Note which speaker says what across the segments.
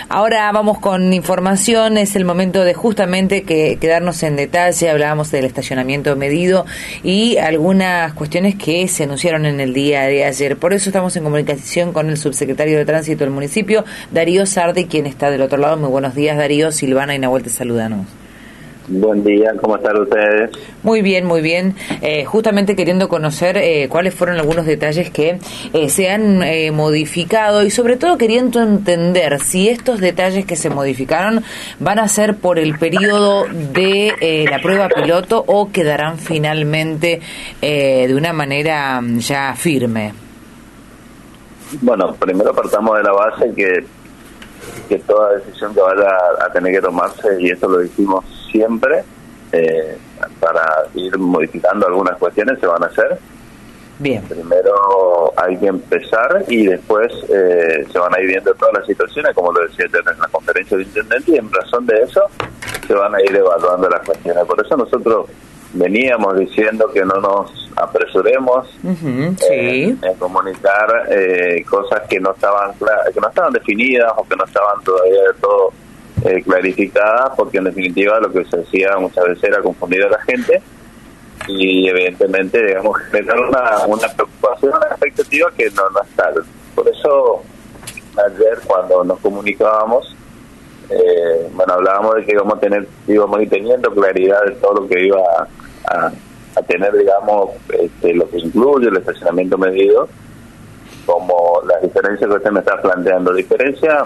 Speaker 1: Ahora vamos con información, es el momento de justamente quedarnos en detalle. Hablábamos del estacionamiento medido y algunas cuestiones que se anunciaron en el día de ayer. Por eso estamos en comunicación con el subsecretario de Tránsito del municipio, Darío Sardi, quien está del otro lado. Muy buenos días, Darío. Silvana y Nahuel te saludan.
Speaker 2: Buen día, ¿cómo están ustedes?
Speaker 1: Muy bien, muy bien. Justamente queriendo conocer cuáles fueron algunos detalles que se han modificado y sobre todo queriendo entender si estos detalles que se modificaron van a ser por el periodo de la prueba piloto o quedarán finalmente de una manera ya firme.
Speaker 2: Bueno, primero partamos de la base que toda decisión que vaya a tener que tomarse, y esto lo dijimos siempre, para ir modificando algunas cuestiones, se van a hacer.
Speaker 1: Bien.
Speaker 2: Primero hay que empezar y después se van a ir viendo todas las situaciones, como lo decía ayer en la conferencia de intendente, y en razón de eso se van a ir evaluando las cuestiones. Por eso nosotros veníamos diciendo que no nos apresuremos
Speaker 1: sí.
Speaker 2: en comunicar cosas que no estaban que no estaban definidas o que no estaban todavía de todo clarificadas, porque en definitiva lo que se hacía muchas veces era confundir a la gente y evidentemente, digamos, generar una preocupación, una expectativa que no es tal. Por eso ayer cuando nos comunicábamos, hablábamos de que íbamos a ir teniendo claridad de todo lo que iba a tener, digamos, lo que incluye el estacionamiento medido, como las diferencias que usted me está planteando. Diferencia,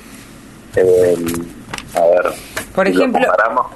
Speaker 1: por ejemplo,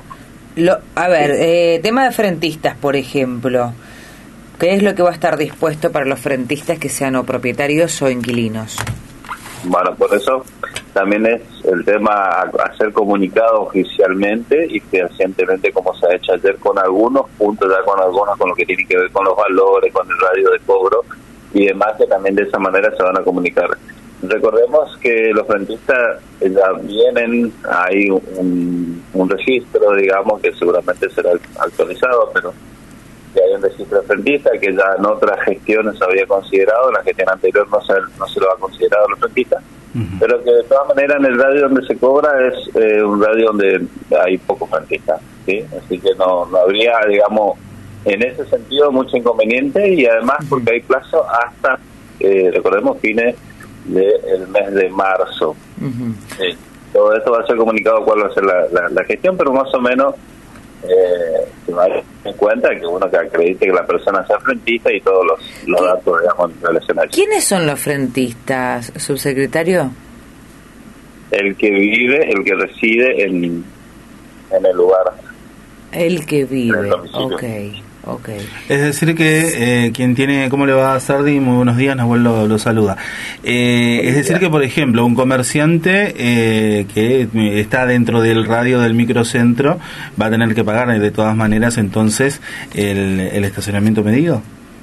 Speaker 1: tema de frentistas, por ejemplo, ¿qué es lo que va a estar dispuesto para los frentistas que sean o propietarios o inquilinos?
Speaker 2: Bueno, por eso también es el tema a ser comunicado oficialmente y fehacientemente, como se ha hecho ayer con algunos puntos, ya con algunos, con lo que tiene que ver con los valores, con el radio de cobro y demás, que también de esa manera se van a comunicar. Recordemos que los frentistas ya vienen, hay un registro, digamos, que seguramente será actualizado, pero que hay un registro de frentista que ya en otras gestiones se había considerado, en la gestión anterior no se lo ha considerado los frentistas, pero que de todas maneras en el radio donde se cobra es un radio donde hay pocos frentistas, ¿sí? Así que no habría, digamos, en ese sentido mucho inconveniente, y además porque hay plazo hasta, recordemos, fines del mes de marzo. Sí. Todo esto va a ser comunicado cuál va a ser la gestión, pero más o menos se va a dar en cuenta que uno que acredite que la persona sea frentista y todos los datos, digamos, relacionados.
Speaker 1: ¿Quiénes son los frentistas, subsecretario?
Speaker 2: El que vive, el que reside en el lugar.
Speaker 1: El que vive, ok.
Speaker 3: Es decir que quien tiene, ¿cómo le va, Sardi? Muy buenos días, Nahuel lo saluda. Es decir que, por ejemplo, un comerciante que está dentro del radio del microcentro va a tener que pagar de todas maneras entonces el estacionamiento medido.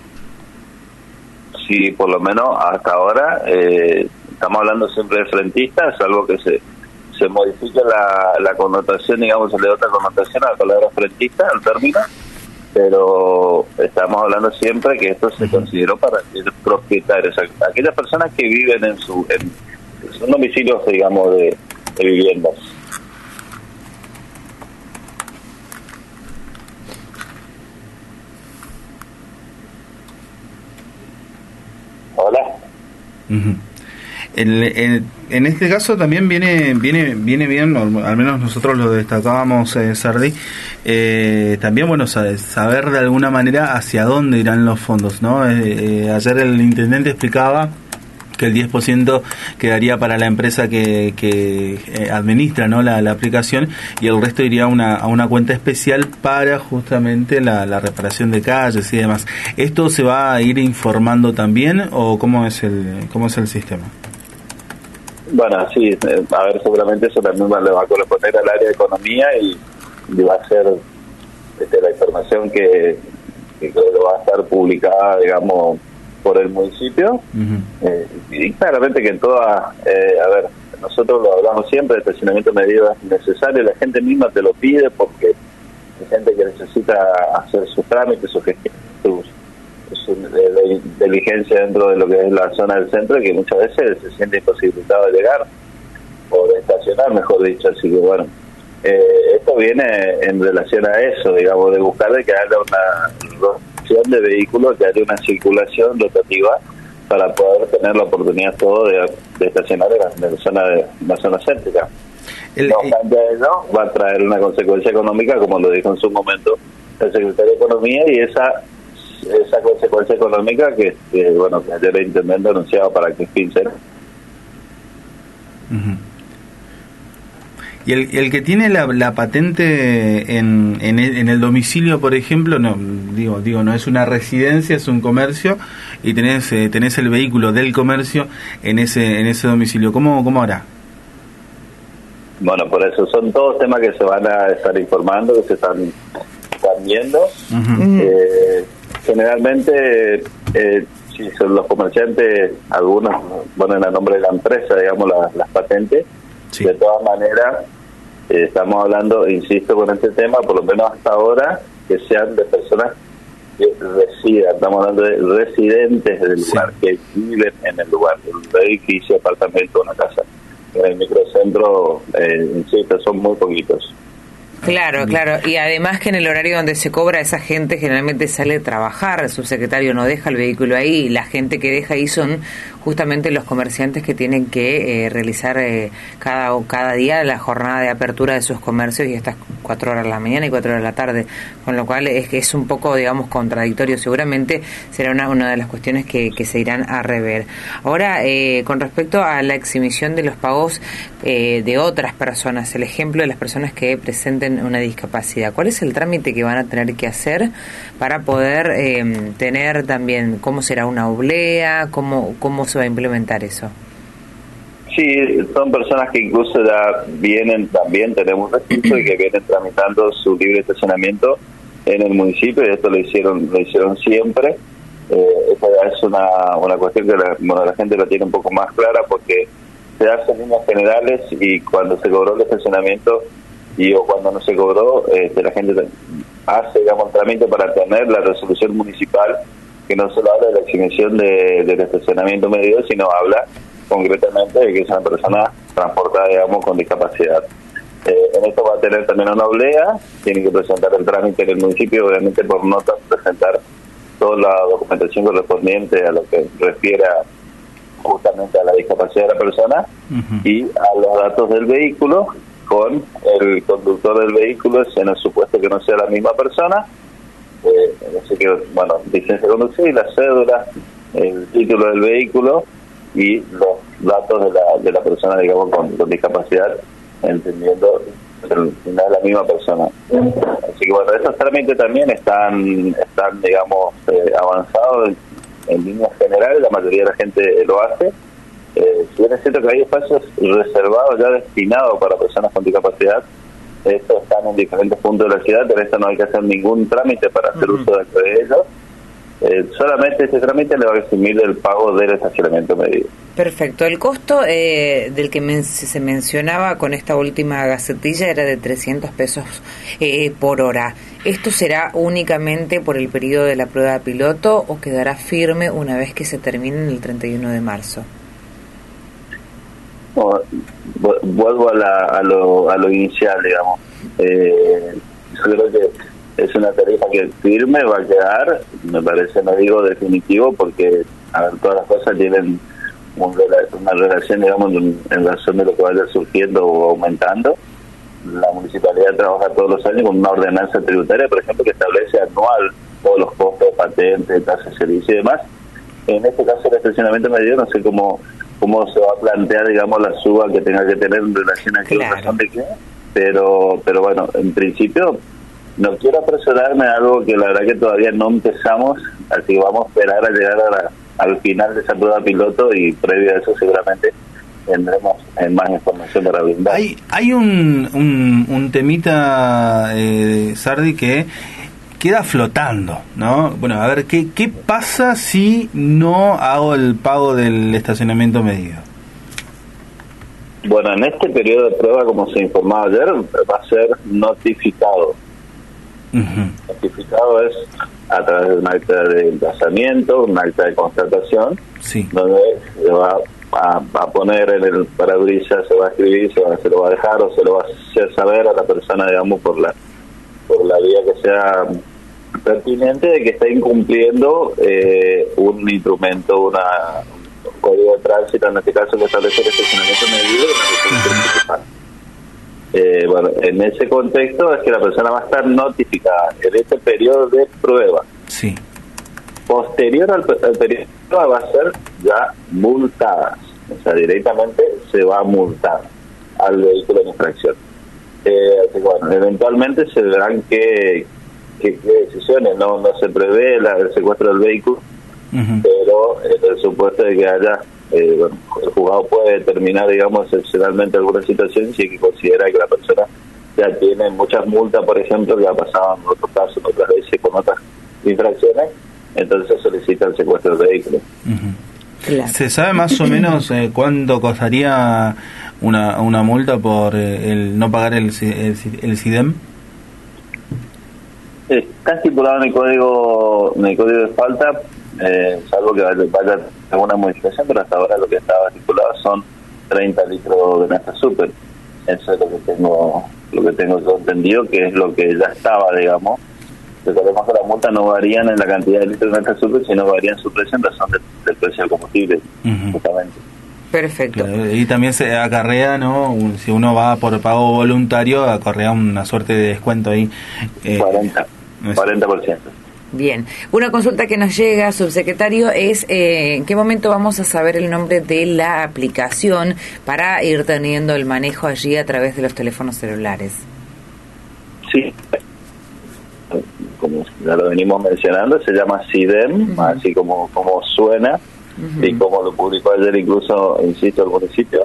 Speaker 2: Sí, por lo menos hasta ahora estamos hablando siempre de frentistas, salvo que se modifique la connotación, digamos, se le da otra connotación a la palabra frentista, al término, pero estamos hablando siempre que esto se consideró para propietarios, aquellas personas que viven en sus domicilios, digamos, de viviendas. Hola.
Speaker 3: En este caso también viene bien, al menos nosotros lo destacábamos, Sardi, también, bueno, saber de alguna manera hacia dónde irán los fondos, ¿no? Ayer el intendente explicaba que el 10% quedaría para la empresa que administra, ¿no?, la aplicación, y el resto iría a una cuenta especial para justamente la reparación de calles y demás. ¿Esto se va a ir informando también o cómo es el sistema?
Speaker 2: Bueno, sí, a ver, seguramente eso también le va a corresponder al área de economía y va a ser la información que creo que va a estar publicada, digamos, por el municipio. Y claramente que en toda, nosotros lo hablamos siempre, el estacionamiento medido es necesario, la gente misma te lo pide porque hay gente que necesita hacer sus trámites, su gestión, su diligencia dentro de lo que es la zona del centro, que muchas veces se siente imposibilitado de llegar por estaciones estacionar, mejor dicho. Así que bueno, esto viene en relación a eso, digamos, de buscar de que haya una rotación de vehículos, que haya una circulación rotativa para poder tener la oportunidad todo de estacionar en la zona céntrica. No obstante, eso va a traer una consecuencia económica, como lo dijo en su momento el secretario de Economía, y esa consecuencia económica que bueno, que ayer el intendente anunciaba para que fin será.
Speaker 3: Y el que tiene la patente en el domicilio, por ejemplo, no digo no es una residencia, es un comercio, y tenés el vehículo del comercio en ese domicilio, ¿cómo hará?
Speaker 2: Bueno, por eso son todos temas que se van a estar informando, que se están viendo. Generalmente, si son los comerciantes, algunos ponen a nombre de la empresa, digamos, las patentes. Sí. De todas maneras, estamos hablando, insisto, con este tema, por lo menos hasta ahora, que sean de personas que residan, estamos hablando de residentes del lugar, que viven en el lugar, un edificio, apartamento, una casa. En el microcentro, insisto, son muy poquitos.
Speaker 1: Claro, y además que en el horario donde se cobra, esa gente generalmente sale a trabajar, el subsecretario no deja el vehículo ahí, y la gente que deja ahí son justamente los comerciantes que tienen que realizar cada día la jornada de apertura de sus comercios, y estas 4 horas de la mañana y 4 horas de la tarde, con lo cual es un poco, digamos, contradictorio. Seguramente será una de las cuestiones que se irán a rever. Ahora, con respecto a la exhibición de los pagos de otras personas, el ejemplo de las personas que presenten una discapacidad, ¿cuál es el trámite que van a tener que hacer para poder tener también, cómo será una oblea, cómo se va a implementar eso?
Speaker 2: Sí, son personas que incluso ya vienen, también tenemos registro, y que vienen tramitando su libre estacionamiento en el municipio, y esto lo hicieron siempre. Esta es una cuestión que la gente la tiene un poco más clara, porque se hacen líneas generales, y cuando se cobró el estacionamiento o cuando no se cobró, la gente hace, digamos, el trámite para tener la resolución municipal, que no solo habla de la exhibición del estacionamiento medido, sino habla concretamente de que es una persona transportada, digamos, con discapacidad. En esto va a tener también una oblea, tiene que presentar el trámite en el municipio, obviamente por nota, presentar toda la documentación correspondiente a lo que refiere justamente a la discapacidad de la persona, y a los datos del vehículo, con el conductor del vehículo, en el supuesto que no sea la misma persona. Así que, bueno, licencia de conducir, la cédula, el título del vehículo y los datos de la persona, digamos, con discapacidad, entendiendo que no es la misma persona. Así que, bueno, esos trámites también están digamos, avanzados en líneas generales, la mayoría de la gente lo hace. Si bien es cierto que hay espacios reservados ya destinados para personas con discapacidad, estos están en diferentes puntos de la ciudad, pero esto no hay que hacer ningún trámite para hacer uso de ellos. Solamente este trámite le va a eximir del pago del estacionamiento medido.
Speaker 1: Perfecto. El costo del que se mencionaba con esta última gacetilla era de 300 pesos por hora. ¿Esto será únicamente por el periodo de la prueba piloto o quedará firme una vez que se termine el 31 de marzo?
Speaker 2: Vuelvo a lo inicial, digamos. Yo creo que es una tarifa que firme va a quedar, me parece, no digo definitivo, porque todas las cosas tienen una relación, digamos, en razón de lo que vaya surgiendo o aumentando. La municipalidad trabaja todos los años con una ordenanza tributaria, por ejemplo, que establece anual todos los costos de patentes, tasas de servicio y demás. En este caso, el estacionamiento medido, no sé cómo se va a plantear, digamos, la suba que tenga que tener en relación a qué razón de qué, pero bueno, en principio no quiero apresurarme a algo que la verdad que todavía no empezamos, así que vamos a esperar a llegar al final de esa prueba piloto, y previo a eso seguramente tendremos más información para brindar.
Speaker 3: Hay un temita, Sardi, que queda flotando, ¿no? Bueno, a ver, ¿qué pasa si no hago el pago del estacionamiento medido?
Speaker 2: Bueno, en este periodo de prueba, como se informaba ayer, va a ser notificado. Notificado es a través de un acta de emplazamiento, un acta de constatación, donde se va a poner en el parabrisas, se va a escribir, se lo va a dejar o se lo va a hacer saber a la persona, digamos, por la vía que sea pertinente, de que está incumpliendo un instrumento, un código de tránsito, en este caso que establece el estacionamiento medido en la región principal. Bueno, en ese contexto es que la persona va a estar notificada en este periodo de prueba.
Speaker 3: Sí.
Speaker 2: Posterior al periodo de prueba va a ser ya multada, o sea, directamente se va a multar al vehículo en infracción. Así que, bueno, eventualmente se verán qué decisiones. No se prevé el secuestro del vehículo, pero el supuesto de que haya bueno, el juzgado puede determinar, digamos, excepcionalmente alguna situación si que considera que la persona ya tiene muchas multas, por ejemplo, que ha pasado en otros casos, otras veces con otras infracciones, entonces solicita el secuestro del vehículo.
Speaker 1: Claro.
Speaker 3: ¿Se sabe más o menos cuánto costaría una multa por el no pagar el SIDEM?
Speaker 2: Está estipulado en el código de falta, salvo que vaya alguna modificación, pero hasta ahora lo que estaba estipulado son 30 litros de nafta super. Eso es lo que tengo yo entendido, que es lo que ya estaba, digamos. Recordemos que las multas no varían en la cantidad de litros de nafta super, sino varían su precio en razón del precio del combustible, justamente.
Speaker 1: Perfecto.
Speaker 3: Y también se acarrea, ¿no? Si uno va por pago voluntario, acarrea una suerte de descuento ahí.
Speaker 2: 40%.
Speaker 1: Bien. Una consulta que nos llega, subsecretario, es ¿en qué momento vamos a saber el nombre de la aplicación para ir teniendo el manejo allí a través de los teléfonos celulares?
Speaker 2: Sí. Como ya lo venimos mencionando, se llama SIDEM, así como suena, y como lo publicó ayer incluso, insisto, el municipio.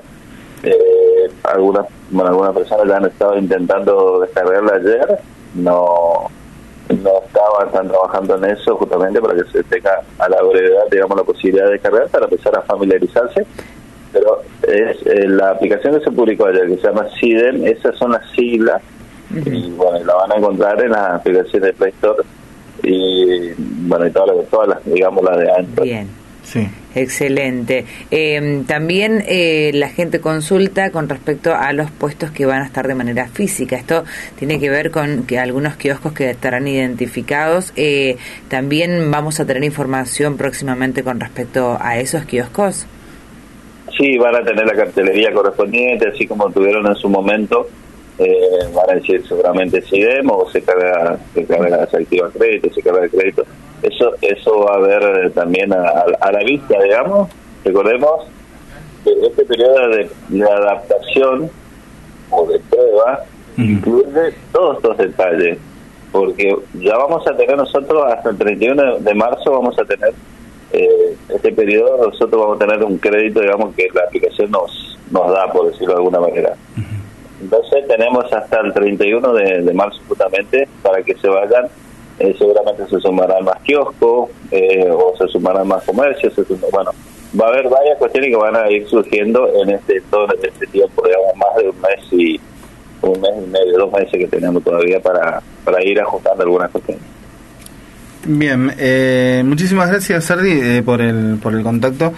Speaker 2: Algunas personas ya han estado intentando descargarla ayer, no están trabajando en eso justamente para que se tenga a la brevedad, digamos, la posibilidad de descargar para empezar a familiarizarse, pero es la aplicación que se publicó ayer, que se llama SIDEM, esas son las siglas, y bueno, la van a encontrar en las aplicaciones de Play Store y bueno, y todas las, digamos, las de Android.
Speaker 1: Bien.
Speaker 3: Sí.
Speaker 1: Excelente. También la gente consulta con respecto a los puestos que van a estar de manera física. Esto tiene que ver con que algunos kioscos que estarán identificados. También vamos a tener información próximamente con respecto a esos kioscos.
Speaker 2: Sí, van a tener la cartelería correspondiente, así como tuvieron en su momento. Van a decir seguramente SIDEM o se carga, se activa crédito, se carga de crédito. Eso va a haber también a la vista, digamos. Recordemos que este periodo de adaptación o de prueba incluye todos estos detalles, porque ya vamos a tener nosotros hasta el 31 de marzo vamos a tener este periodo, nosotros vamos a tener un crédito, digamos, que la aplicación nos da, por decirlo de alguna manera. Entonces tenemos hasta el 31 de marzo justamente para que se vayan. Seguramente se sumarán más kioscos o se sumarán más comercios. Bueno, va a haber varias cuestiones que van a ir surgiendo en todo este tiempo, digamos, más de un mes y medio, 2 meses que tenemos todavía para ir ajustando algunas cuestiones.
Speaker 3: Bien, muchísimas gracias, Sardi, por el contacto.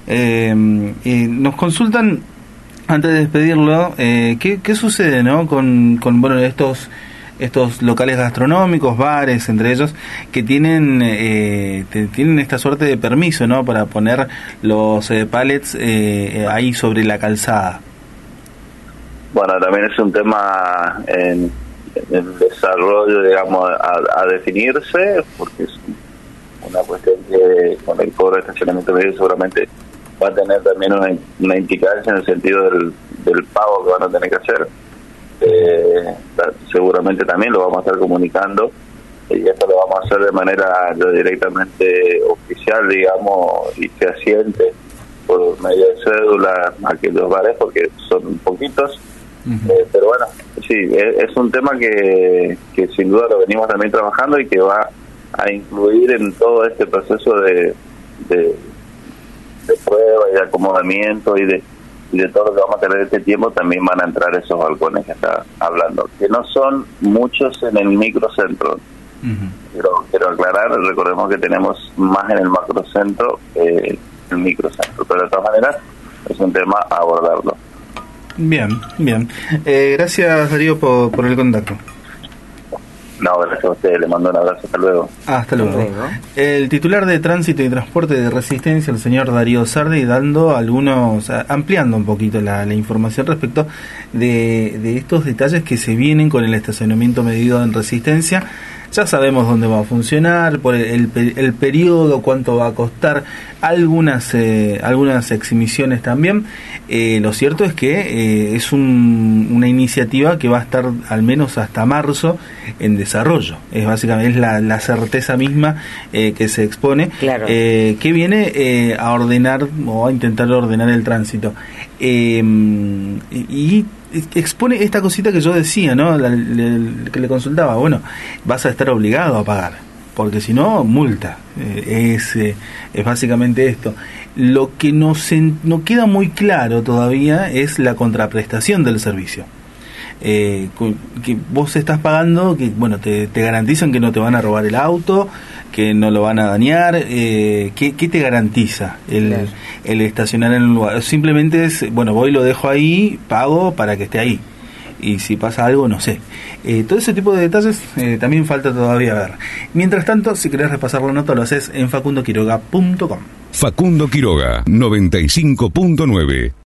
Speaker 3: Y nos consultan, antes de despedirlo, ¿qué sucede, ¿no? con bueno, estos locales gastronómicos, bares, entre ellos, que tienen esta suerte de permiso, ¿no? Para poner los pallets ahí sobre la calzada.
Speaker 2: Bueno, también es un tema en desarrollo, digamos, a definirse, porque es una cuestión que con el cobro de estacionamiento medio seguramente va a tener también una implicancia en el sentido del pago que van a tener que hacer. Seguramente también lo vamos a estar comunicando y esto lo vamos a hacer de manera directamente oficial, digamos, y fehaciente por medio de cédula a aquellos bares, porque son poquitos. Pero bueno, sí, es un tema que sin duda lo venimos también trabajando y que va a incluir en todo este proceso de prueba y de acomodamiento y de todo lo que vamos a tener este tiempo. También van a entrar esos balcones que está hablando, que no son muchos en el microcentro. Quiero aclarar, recordemos que tenemos más en el macrocentro que el microcentro, pero de todas maneras es un tema a abordarlo.
Speaker 3: Bien. Gracias, Darío, por el contacto.
Speaker 2: No, gracias a usted, le mando un abrazo, hasta luego.
Speaker 3: Hasta luego. El titular de Tránsito y Transporte de Resistencia, el señor Darío Sardi, ampliando un poquito la información respecto de estos detalles que se vienen con el estacionamiento medido en Resistencia. Ya sabemos dónde va a funcionar, por el periodo, cuánto va a costar, algunas exhibiciones también. Lo cierto es que es una iniciativa que va a estar al menos hasta marzo en desarrollo. Es básicamente la certeza misma que se expone,
Speaker 1: claro.
Speaker 3: Que viene a ordenar o a intentar ordenar el tránsito. Y expone esta cosita que yo decía, ¿no? Que le consultaba. Bueno, vas a estar obligado a pagar, porque si no, multa. Es básicamente esto. Lo que no queda muy claro todavía es la contraprestación del servicio. Que vos estás pagando, que bueno, te garantizan que no te van a robar el auto, que no lo van a dañar. ¿Qué te garantiza el estacionar en un lugar? Simplemente es, bueno, voy, lo dejo ahí, pago para que esté ahí, y si pasa algo, no sé. Todo ese tipo de detalles también falta todavía ver. Mientras tanto, si querés repasar la nota, lo haces en facundoquiroga.com.
Speaker 4: Facundo Quiroga, 95.9.